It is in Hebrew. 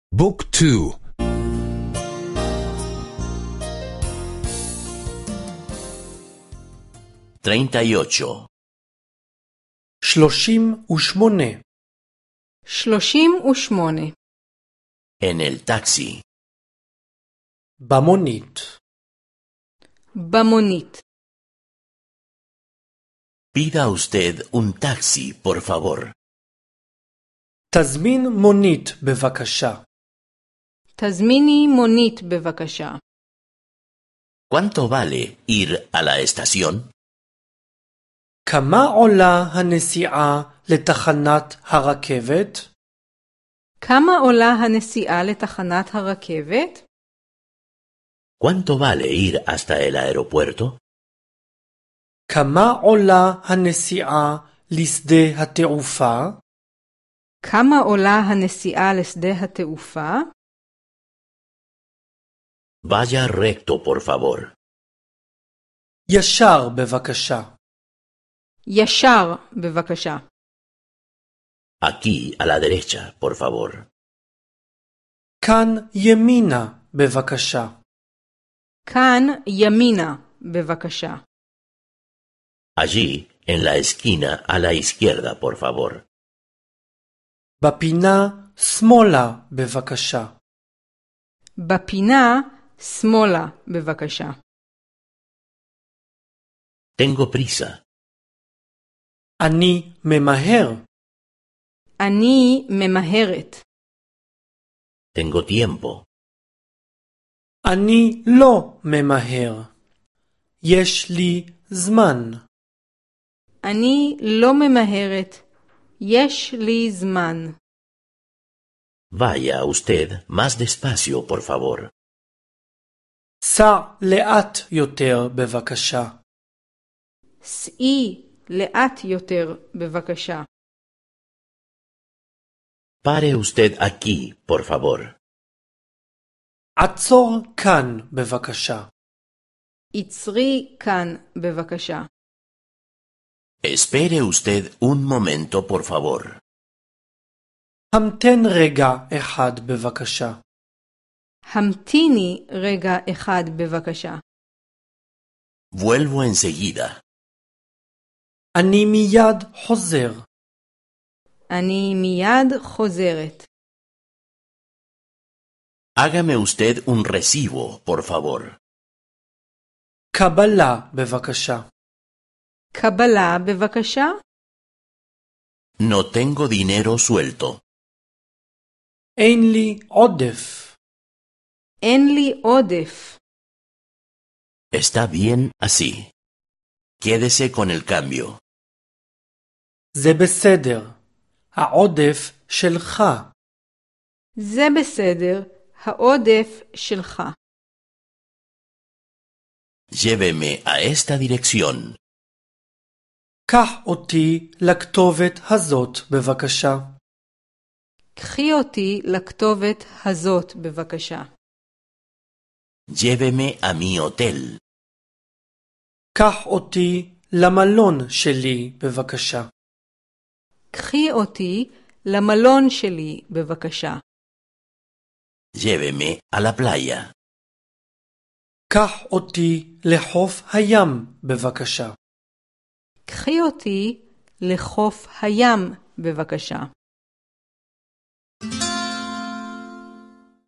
بوك تو 38. 38 38 En el taxi. במונית. במונית. Pida usted un taxi, por favor. תזמין מונית בבקשה. תזמיני מונית בבקשה. ¿Cuánto vale ir a la estación? כמה עולה הנסיעה לתחנת הרכבת? כמה עולה הנסיעה לתחנת הרכבת? ¿Cuánto vale ir hasta el aeropuerto? כמה עולה הנסיעה לשדה התעופה? כמה עולה הנסיעה לשדה התעופה? Vaya recto, por favor. ישר בבקשה. ישר בבקשה. Aquí, a la derecha, por favor. כאן ימינה בבקשה. כאן ימינה בבקשה. Allí, en la esquina, a la izquierda, por favor. בפינה שמאלה בבקשה. בפינה שמאלה בבקשה. Tengo prisa. אני ממהר. אני ממהרת. Tengo tiempo. אני לא ממהר. יש לי זמן. אני לא ממהרת. יש לי זמן. Vaya usted más despacio, por favor. סע לאט יותר בבקשה. סעי לאט יותר בבקשה. Pare usted aquí, por favor. עצור כאן בבקשה. עצרי כאן בבקשה. Espere usted un momento, por favor. המתן רגע אחד בבקשה. המתיני רגע אחד בבקשה. Vuelvo enseguida. אני מיד חוזר. אני מיד חוזרת. Hágame usted un recibo, por favor. קבלה בבקשה. קבלה בבקשה. No tengo dinero suelto. אין לי עודף. אין לי עודף. Está bien así. Quédese con el cambio. זה בסדר. העודף שלך. זה בסדר. העודף שלך. Lléveme a esta dirección. קח אותי לכתובת הזאת בבקשה. קחי אותי לכתובת הזאת בבקשה. Lléveme a mi hotel. קח אותי למלון שלי בבקשה. קחי אותי למלון שלי בבקשה. Lléveme a la playa. קח אותי לחוף הים בבקשה. קחי אותי לחוף הים בבקשה.